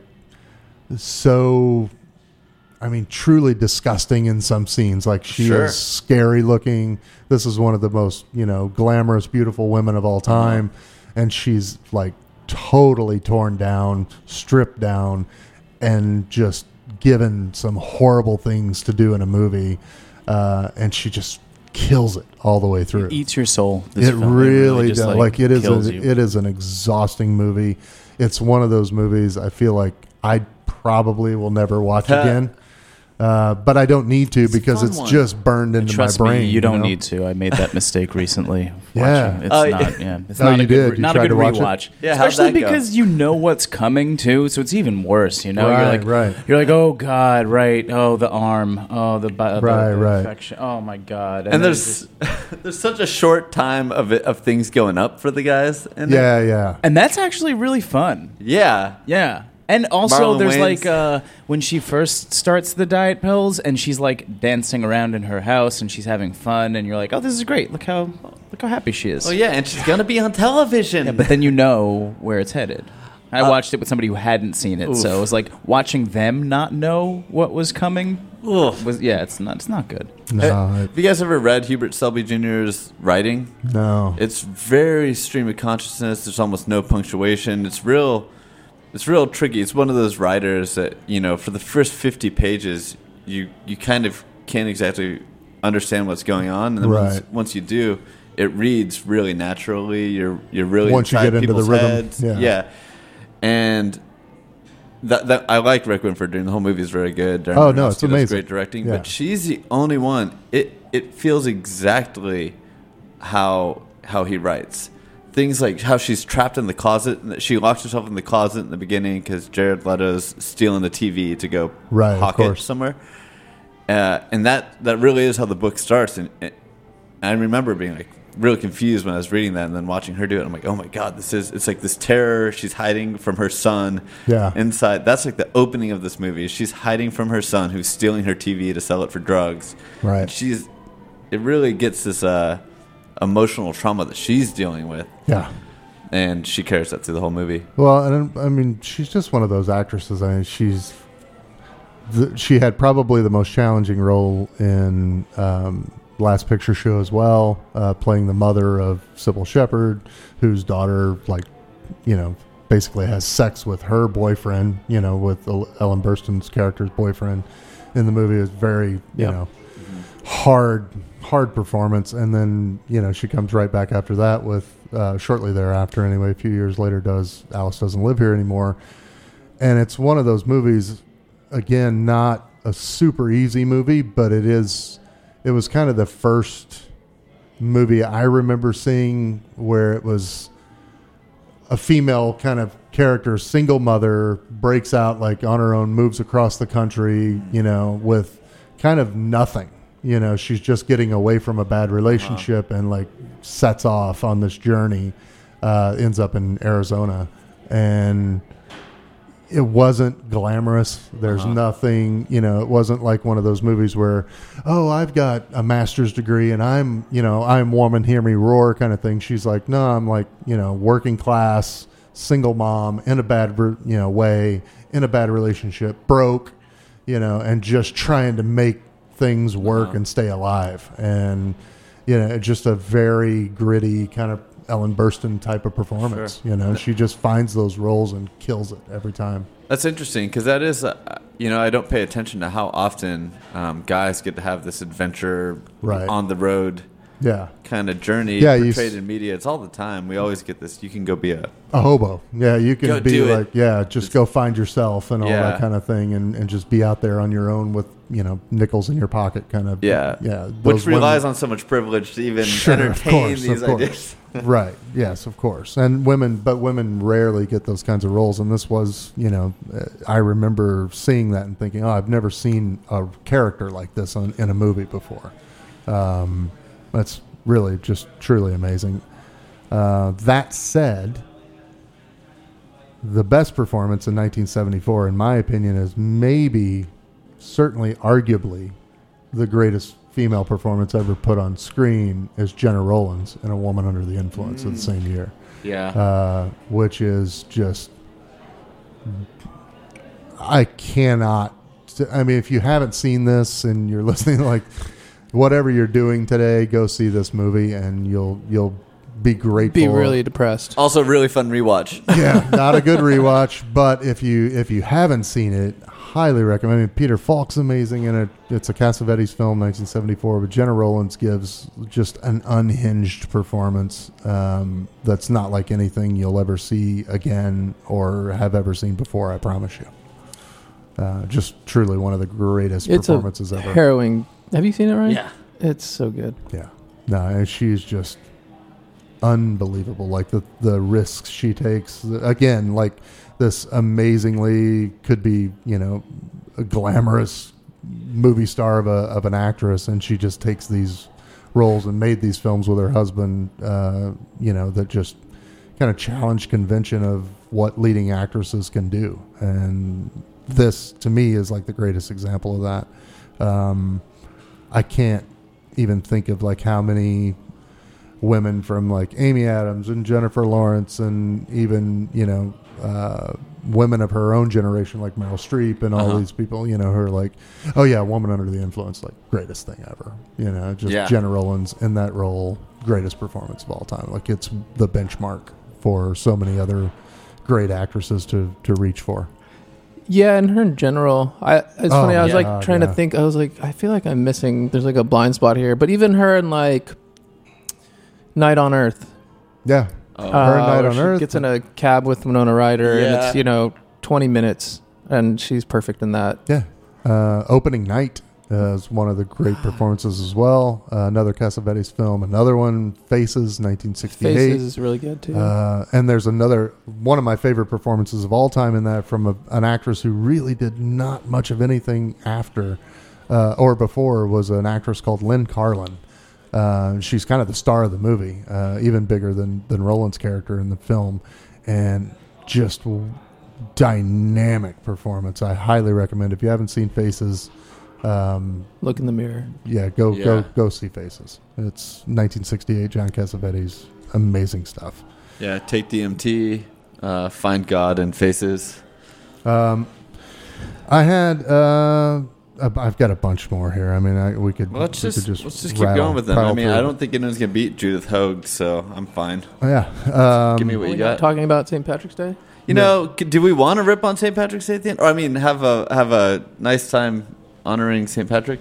so. I mean, truly disgusting in some scenes. Like she Sure. is scary looking. This is one of the most, you know, glamorous, beautiful women of all time. And she's like totally torn down, stripped down, and just given some horrible things to do in a movie. Uh, and she just kills it all the way through. It eats your soul. This It film. really just, does. Like, it is kills a, you. it is an exhausting movie. It's one of those movies I feel like I probably will never watch again. Uh, but I don't need to It's a because fun it's one. just burned into Trust my brain. me, you don't know? need to. I made that mistake recently. Yeah. watching. It's Oh, not. Yeah, it's Oh, not you a good, did? You not a tried good to watch it? rewatch. Yeah, how'd especially that go? because you know what's coming too, so it's even worse. You know, Right, you're like, right. you're like, oh god, right? Oh, the arm. Oh, the, bi- the, Right, the right. infection. Oh my god. And then there's it's there's such a short time of it, of things going up for the guys. In Yeah, it. yeah. and that's actually really fun. yeah. Yeah. And also, Marlon there's Wayans. like uh, when she first starts the diet pills, and she's like dancing around in her house, and she's having fun, and you're like, "Oh, this is great! Look how look how happy she is." Oh yeah, and she's gonna be on television. Yeah, but then you know where it's headed. I Uh, watched it with somebody who hadn't seen it, so it was like watching them not know what was coming. Ugh. Was yeah, it's not it's not good. No, Uh, it- have you guys ever read Hubert Selby Junior's writing? no. It's very stream of consciousness. There's almost no punctuation. It's real. It's real tricky. It's one of those writers that, you know, for the first fifty pages, you you kind of can't exactly understand what's going on, and then once, Right. once you do, it reads really naturally. You're you're really Once you inside get into the people's rhythm, heads. yeah. and that that I like Requiem for a Dream. The whole movie is very good. Darren Oh, no, it's Aronofsky does amazing. Great directing, Yeah. but she's the only one. It it feels exactly how how he writes. Things like how she's trapped in the closet, and that she locks herself in the closet in the beginning because Jared Leto's stealing the T V to go Right, of hawk it course. somewhere. Uh, and that, that really is how the book starts. And, and I remember being like really confused when I was reading that, and then watching her do it. I'm like, oh my god, this is it's like this terror. She's hiding from her son. Yeah. Inside. That's like the opening of this movie. She's hiding from her son, who's stealing her T V to sell it for drugs. Right. And she's. It really gets this uh, emotional trauma that she's dealing with. Yeah. And she carries that through the whole movie. Well, and I mean, she's just one of those actresses. I mean, she's the, she had probably the most challenging role in um, Last Picture Show as well, uh, playing the mother of Sybil Shepherd, whose daughter, like, you know, basically has sex with her boyfriend. You know, with Ellen Burstyn's character's boyfriend in the movie. Is very, you Yep. know, hard, hard performance. And then, you know, she comes right back after that with. Uh, shortly thereafter, anyway, a few years later, does Alice Doesn't Live Here Anymore. And it's one of those movies, again, not a super easy movie, but it is, it was kind of the first movie I remember seeing where it was a female kind of character, single mother, breaks out like on her own, moves across the country, you know, with kind of nothing. You know, she's just getting away from a bad relationship and like sets off on this journey, uh, ends up in Arizona. And it wasn't glamorous. There's Uh-huh. nothing, you know, it wasn't like one of those movies where, oh, I've got a master's degree and I'm, you know, I'm woman, hear me roar kind of thing. She's like, no, I'm like, you know, working class, single mom, in a bad, you know, way, in a bad relationship, broke, you know, and just trying to make things work Uh-huh. and stay alive. And, you know, just a very gritty kind of Ellen Burstyn type of performance. Sure. You know, she just finds those roles and kills it every time. That's interesting because that is, uh, you know, I don't pay attention to how often um, guys get to have this adventure Right. on the road Yeah. kind of journey Yeah, you portrayed s- in media. It's all the time. We always get this. You can go be a A hobo. Yeah, you can Go be do it. like, yeah, just go find yourself and all Yeah. that kind of thing and, and just be out there on your own with, you know, nickels in your pocket kind of. yeah, Yeah. which those relies women- on so much privilege to even Sure, of entertain course, these of course. ideas. Right. Yes, of course. And women, but women rarely get those kinds of roles. And this was, you know, uh, I remember seeing that and thinking, oh, I've never seen a character like this on, in a movie before. Um, that's really just truly amazing. Uh, that said, the best performance in nineteen seventy-four, in my opinion, is maybe, certainly, arguably, the greatest female performance ever put on screen is Jenna Rollins in A Woman Under the Influence of the same year, Yeah, uh, which is just, I cannot, I mean, if you haven't seen this and you're listening, like, whatever you're doing today, go see this movie and you'll you'll be grateful. Be really depressed. also really fun rewatch. Yeah, not a good rewatch, but if you if you haven't seen it, highly recommend. I mean, Peter Falk's amazing in it. It's a Cassavetes film, nineteen seventy-four, but Jenna Rollins gives just an unhinged performance um, that's not like anything you'll ever see again or have ever seen before, I promise you. Uh, just truly one of the greatest It's performances a ever. harrowing. Have you seen it, right? Yeah. It's so good. Yeah. No, and she's just unbelievable. Like the, the risks she takes. Again, like this amazingly could be, you know, a glamorous movie star of a of an actress, and she just takes these roles and made these films with her husband, uh, you know, that just kind of challenge convention of what leading actresses can do. And this, to me, is like the greatest example of that. Um, I can't even think of like how many women from like Amy Adams and Jennifer Lawrence and even, you know, uh, women of her own generation like Meryl Streep and all Uh-huh. these people, you know, who are like, oh yeah, Woman Under the Influence, like greatest thing ever. You know, just Yeah. Jenna Rollins in that role, greatest performance of all time. Like it's the benchmark for so many other great actresses to, to reach for. Yeah, and her in general. I it's Oh, funny. I was yeah. like trying Yeah. to think. I was like, I feel like I'm missing. There's like a blind spot here. But even her in like Night on Earth. Yeah. Oh. Her in Night where on she Earth. gets in a cab with Winona Ryder, and Yeah. it's you know twenty minutes, and she's perfect in that. Yeah. Uh, Opening Night uh, is one of the great performances as well. Uh, another Cassavetes film. Another one, Faces, nineteen sixty-eight. Faces is really good too. Uh, and there's another, one of my favorite performances of all time in that from a, an actress who really did not much of anything after uh, or before was an actress called Lynn Carlin. Uh, she's kind of the star of the movie, uh, even bigger than, than Roland's character in the film. And just w- dynamic performance. I highly recommend. If you haven't seen Faces, um, Look in the mirror. yeah, go Yeah. go go see Faces. It's nineteen sixty-eight, John Cassavetes. Amazing stuff. Yeah, Take D M T, uh, Find God and Faces. Um, I had uh, a- I've got a bunch more here. I mean, I, we could Well, let's we just, could let's just keep rattle- going with them. I rattle mean, through I it. don't think anyone's gonna beat Judith Hogue, so I'm fine. Oh, yeah. Um, Give me what Are you we got. not talking about Saint Patrick's Day? You know, c- do we want to rip on Saint Patrick's Day at the end? Or I mean, have a have a nice time honoring Saint Patrick?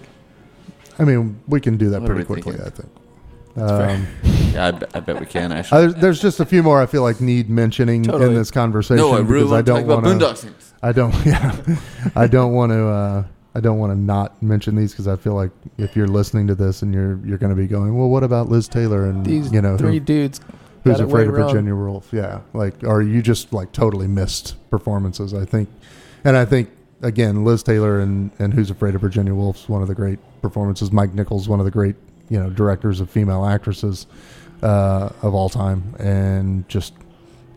I mean, we can do that What are pretty we quickly. thinking? I think. Um, Yeah, I, be- I bet we can actually. uh, there's just a few more I feel like need mentioning Totally. in this conversation no, I really because I want to talk don't about want to. Boondock Saints. I don't. Yeah, I don't want to. Uh, I don't want to not mention these because I feel like if you're listening to this and you're you're going to be going, well, what about Liz Taylor and These you know three who, dudes. who's got it afraid way of wrong. Virginia Woolf? Yeah, like, or you just like totally missed performances. I think, and I think again, Liz Taylor and and Who's Afraid of Virginia Woolf's one of the great performances. Mike Nichols, one of the great you know directors of female actresses uh, of all time, and just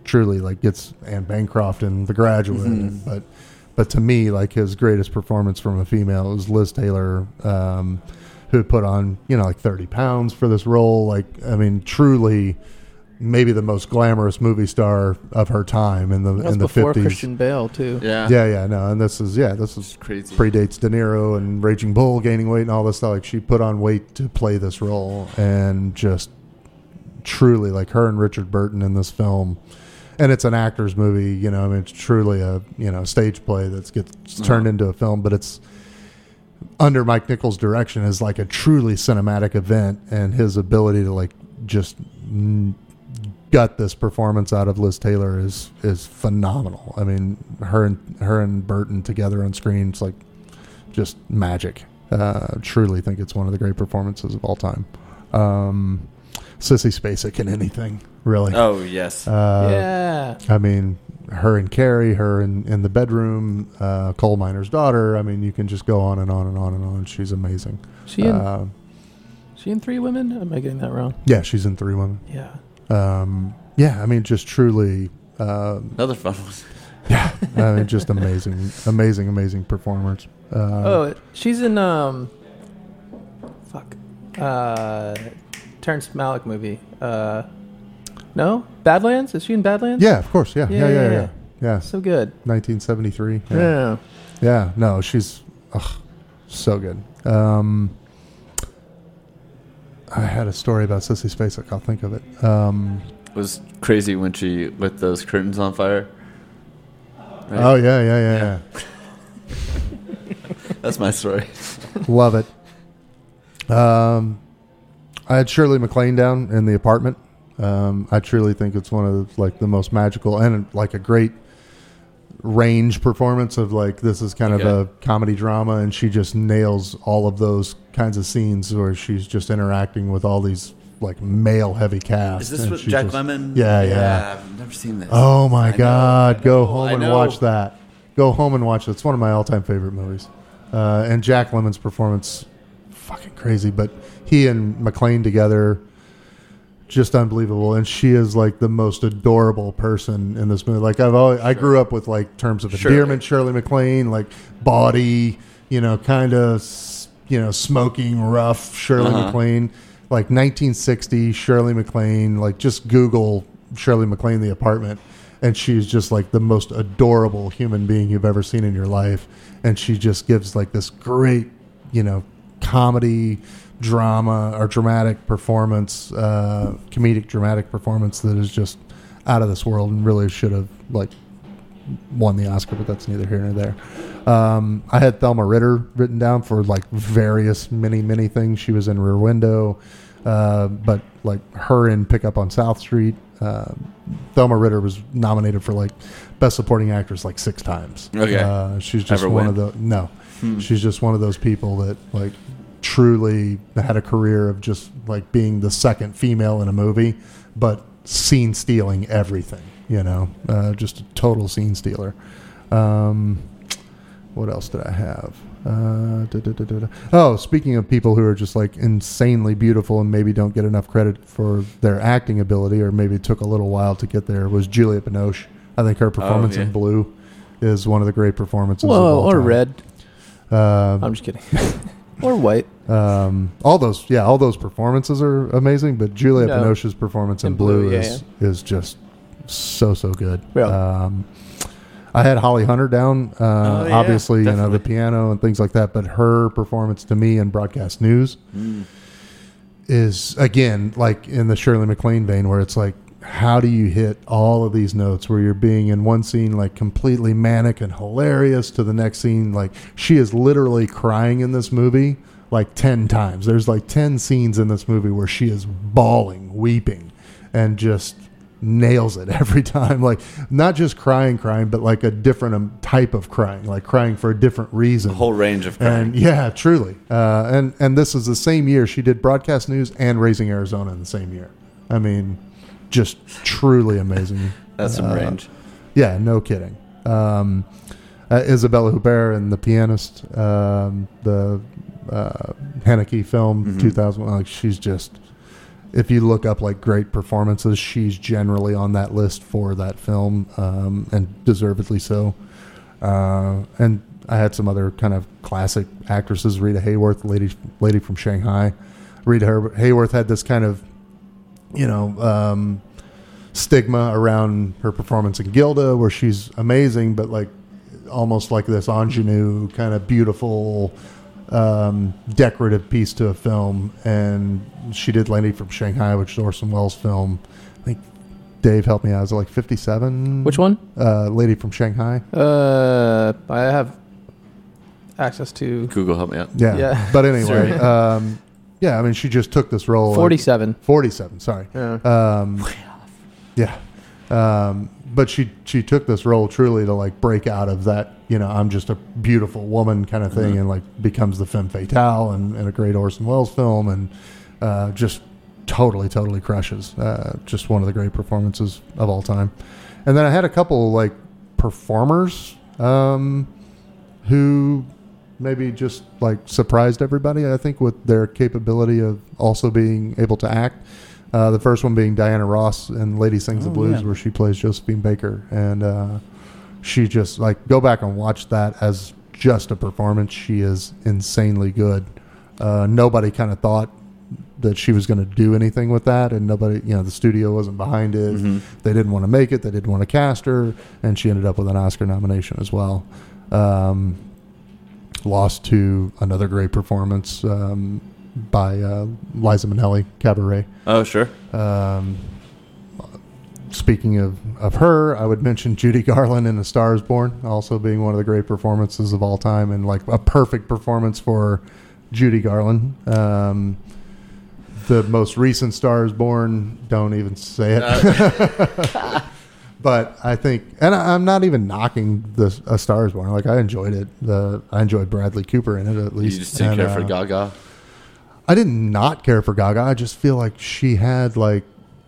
truly like gets Anne Bancroft in The Graduate, Mm-hmm. but but to me, like his greatest performance from a female was Liz Taylor, um, who put on you know like thirty pounds for this role. Like I mean, truly, maybe the most glamorous movie star of her time in the That was in the before fifties. Christian Bale too. Yeah. Yeah, yeah, no, and this is yeah, this is crazy. predates De Niro and Raging Bull gaining weight and all this stuff. Like she put on weight to play this role, and just truly like her and Richard Burton in this film. And it's an actor's movie, you know. I mean, it's truly a you know stage play that gets turned Uh-huh. into a film, but it's under Mike Nichols' direction is like a truly cinematic event, and his ability to like just mm, gut this performance out of Liz Taylor is is phenomenal. I mean, her and her and Burton together on screen, it's like just magic. Uh, truly think it's one of the great performances of all time. Um, Sissy Spacek in anything, really. Oh yes. Uh, yeah. I mean, her and Carrie, her in, in the bedroom, uh, coal miner's daughter. I mean, you can just go on and on and on and on. She's amazing. She in, Uh, she in Three Women? Am I getting that wrong? yeah, she's in Three Women. Yeah. Um, yeah, I mean, just truly, uh, Another fun one. yeah, I mean, just amazing, amazing, amazing performers. Uh, Oh, she's in um, fuck, uh, Terrence Malick movie. Uh, no, Badlands. Is she in Badlands? yeah, of course, yeah, yeah, yeah, Yeah, yeah, yeah, yeah. yeah. yeah. So good. nineteen seventy-three. Yeah. Yeah, yeah. No, she's ugh, so good. Um, I had a story about Sissy Spacek. I'll think of it. Um, It was crazy when she lit those curtains on fire. Right? oh yeah, yeah, yeah, yeah. That's my story. Love it. Um, I had Shirley MacLaine down in The Apartment. Um, I truly think it's one of the, like the most magical and like a great range performance of like this is kind Okay. of a comedy drama, and she just nails all of those kinds of scenes where she's just interacting with all these like male heavy cast. Is this and with she Jack just- Lemmon? Yeah, yeah. I've never seen this. Oh my I know, God! I Go know, home I and know. watch that. Go home and watch it. It's one of my all-time favorite movies. Uh, and Jack Lemmon's performance, fucking crazy. But he and McLean together, just unbelievable. And she is like the most adorable person in this movie. Like I've always, I grew up with like terms of Shirley. endearment, Shirley MacLaine, like bawdy, you know, kind of you know smoking rough Shirley Uh-huh. MacLaine. Like nineteen sixty Shirley MacLaine. Like just Google Shirley MacLaine, The Apartment, and she's just like the most adorable human being you've ever seen in your life. And she just gives like this great, you know, comedy, drama, or dramatic performance, uh, comedic dramatic performance that is just out of this world, and really should have like won the Oscar, but that's neither here nor there. Um, I had Thelma Ritter written down for like various many, many things. She was in Rear Window, uh, but like her in Pick Up on South Street. Uh, Thelma Ritter was nominated for like Best Supporting Actress like six times. Okay. Uh, she's just Ever one win? of the, no, Hmm. she's just one of those people that like truly had a career of just like being the second female in a movie, but scene stealing everything, you know, uh, just a total scene stealer. Um, what else did I have? Uh, da, da, da, da, da. Oh, speaking of people who are just like insanely beautiful and maybe don't get enough credit for their acting ability, or maybe it took a little while to get there, was Juliette Binoche. I think her performance yeah. in Blue is one of the great performances of Whoa, all or time. Red. Uh, I'm just kidding. Or White. um, all those, yeah, all those performances are amazing, but Juliette No. Binoche's performance in, In Blue, Blue, yeah, is is just so so good. Yeah. Um, I had Holly Hunter down, uh, Oh, yeah, obviously, you know, the definitely. piano and things like that, but her performance to me in Broadcast News Mm. is, again, like in the Shirley MacLaine vein, where it's like, how do you hit all of these notes where you're being in one scene like completely manic and hilarious to the next scene? Like she is literally crying in this movie like ten times. There's like ten scenes in this movie where she is bawling, weeping, and just nails it every time. Like not just crying, crying, but like a different um, type of crying, like crying for a different reason. A whole range of crying. And yeah, truly. Uh, and and this is the same year she did Broadcast News and Raising Arizona in the same year. I mean, just truly amazing. That's some Uh, range. Yeah, no kidding. Um, uh, Isabella Huppert and The Pianist, um, the uh, Haneke film, Mhm. two thousand one. Like she's just if you look up like great performances, she's generally on that list for that film, um, and deservedly so. Uh, and I had some other kind of classic actresses, Rita Hayworth, lady lady from Shanghai. Rita Hayworth had this kind of, you know, um, stigma around her performance in Gilda, where she's amazing, but like almost like this ingenue, kind of beautiful, um, decorative piece to a film. And she did Lady from Shanghai, which is Orson Welles' film. I think Dave helped me out. Is it like fifty-seven? Which one? Uh, Lady from Shanghai. Uh, I have access to Google, help me out. Yeah. Yeah. But anyway, um, yeah, I mean, she just took this role. forty-seven. Like, forty-seven, sorry. Yeah. Um, yeah. Um, but she, she took this role truly to like break out of that, you know, I'm just a beautiful woman kind of thing, mm-hmm. and like becomes the femme fatale and, and a great Orson Welles film, and uh, just totally, totally crushes. Uh, just one of the great performances of all time. And then I had a couple like performers um, who maybe just like surprised everybody, I think, with their capability of also being able to act. Uh, the first one being Diana Ross in Lady Sings the Oh, Blues, yeah. where she plays Josephine Baker. And uh, she just, like, go back and watch that as just a performance. She is insanely good. Uh, nobody kind of thought that she was going to do anything with that, and nobody, you know, the studio wasn't behind it. Mm-hmm. They didn't want to make it. They didn't want to cast her, and she ended up with an Oscar nomination as well. Um, lost to another great performance um, by uh, Liza Minnelli, Cabaret. Oh, sure. Um, speaking of, of her, I would mention Judy Garland in A Star Is Born, also being one of the great performances of all time, and like a perfect performance for Judy Garland. Um, the most recent Star Is Born, don't even say it. Uh, But I think, and I, I'm not even knocking the A Star Is Born. Like, I enjoyed it. The I enjoyed Bradley Cooper in it, at you least. just didn't And, care for uh, Gaga? I did not care for Gaga. I just feel like she had like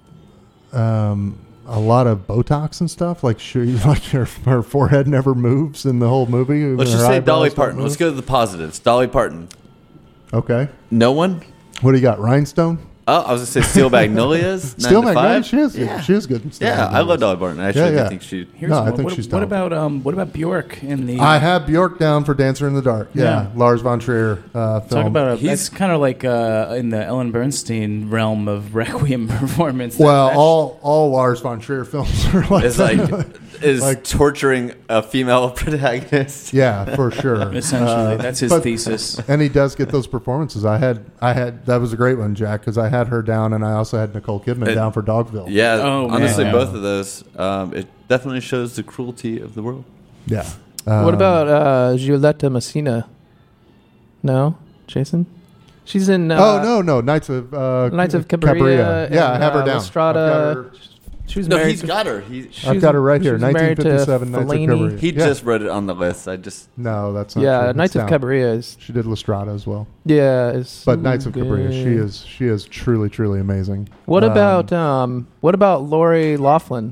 um, a lot of Botox and stuff. Like she, like her, her forehead never moves in the whole movie. Let's Her just say eyebrows Dolly don't Parton. move. Let's go to the positives. Dolly Parton. Okay. No one? What do you got? Rhinestone? Oh, I was going to say Steel Magnolias. Steel nine to Magnolia. five? She is. Yeah. She is good. in Steel Yeah, I Magnolias. love Dolly Parton. Actually, Yeah, yeah. I think she. Here's No, I one. think what, she's what dope. about um, what about Bjork in the? I have Bjork down for Dancer in the Dark. Yeah, Yeah. Lars von Trier uh, film. Talk about a, He's- that's kind of like uh, in the Ellen Bernstein realm of Requiem performance. That- well, that's- all all Lars von Trier films are like Is like is Like- torturing a female protagonist. yeah, for sure. essentially that's his but- thesis. And he does get those performances. I had, I had that was a great one, Jack, because I had her down, and I also had Nicole Kidman It- down for Dogville. Yeah, Oh, man. honestly, Yeah. both of those. Um, it definitely shows the cruelty of the world. yeah. What Um, about uh, Giulietta Messina? No, Jason. She's in. Uh, oh no, no, Knights of uh, Knights of Cabiria. Yeah, I and, have her uh, down. Lestrada. I've got her, She was No, married. he's to, got her. He she I've was- got her right she here. was married to nineteen fifty-seven, Knights of Fellini. Cabaret. he Yeah. just wrote it on the list. I just No, that's not Yeah, true. Knights It's of down. Cabiria is. She did Lestrada as well, Yeah, is. but so Knights of Cabaret, she good. is she is truly truly amazing. What Um, about um? What about Lori Laughlin?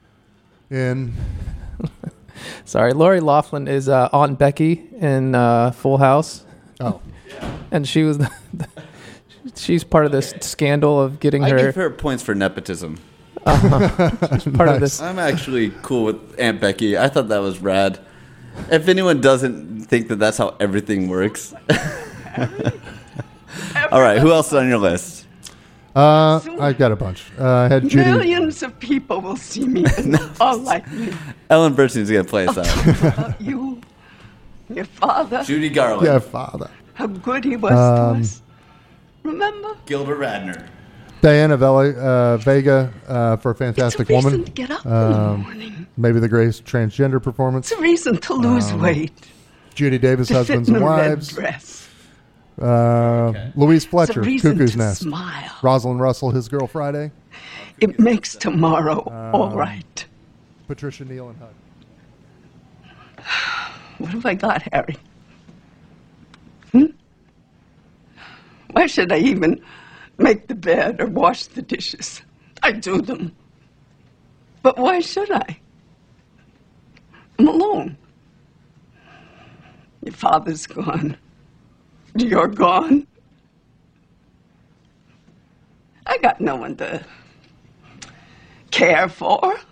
in? Sorry, Lori Laughlin is uh, Aunt Becky in uh, Full House, Oh, and she was. The, she's part of this scandal of getting I her. give her points for nepotism. part of this. I'm actually cool with Aunt Becky. I thought that was rad. If anyone doesn't think that that's how everything works. All right, who else is on your list? uh, I got a bunch. Uh, I had Judy. Millions of people will see me and all like me. Ellen Bernstein's going to play us out. About you, your father, Judy Garland. Yeah, father. how good he was Um, to us. Remember? Gilbert Radner. Diana Vela, uh, Vega uh, for a It's a Fantastic reason Woman. to get up in Um, the morning. Maybe the greatest transgender performance. It's a reason to lose um, weight. Judy Davis, To fit Husbands in and a red Wives. dress. Uh, Louise It's Fletcher, a reason Cuckoo's to Nest. smile. Rosalind Russell, His Girl Friday. It makes tomorrow Um, all right. Patricia Neal and Hud. What have I got, Harry? Hmm? Why should I even make the bed or wash the dishes? I do them. But why should I? I'm alone. Your father's gone. You're gone. I got no one to care for.